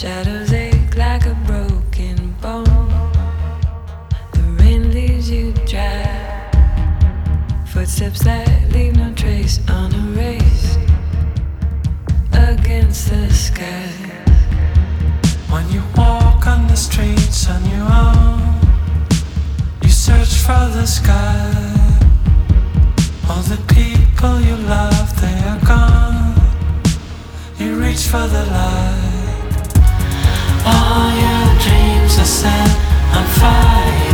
Shadows ache like a broken bone. The rain leaves you dry. Footsteps that leave no trace, unerased against the sky. When you walk on the streets on your own, you search for the sky. All the people you love, they are gone. You reach for the light. All your dreams are set on fire.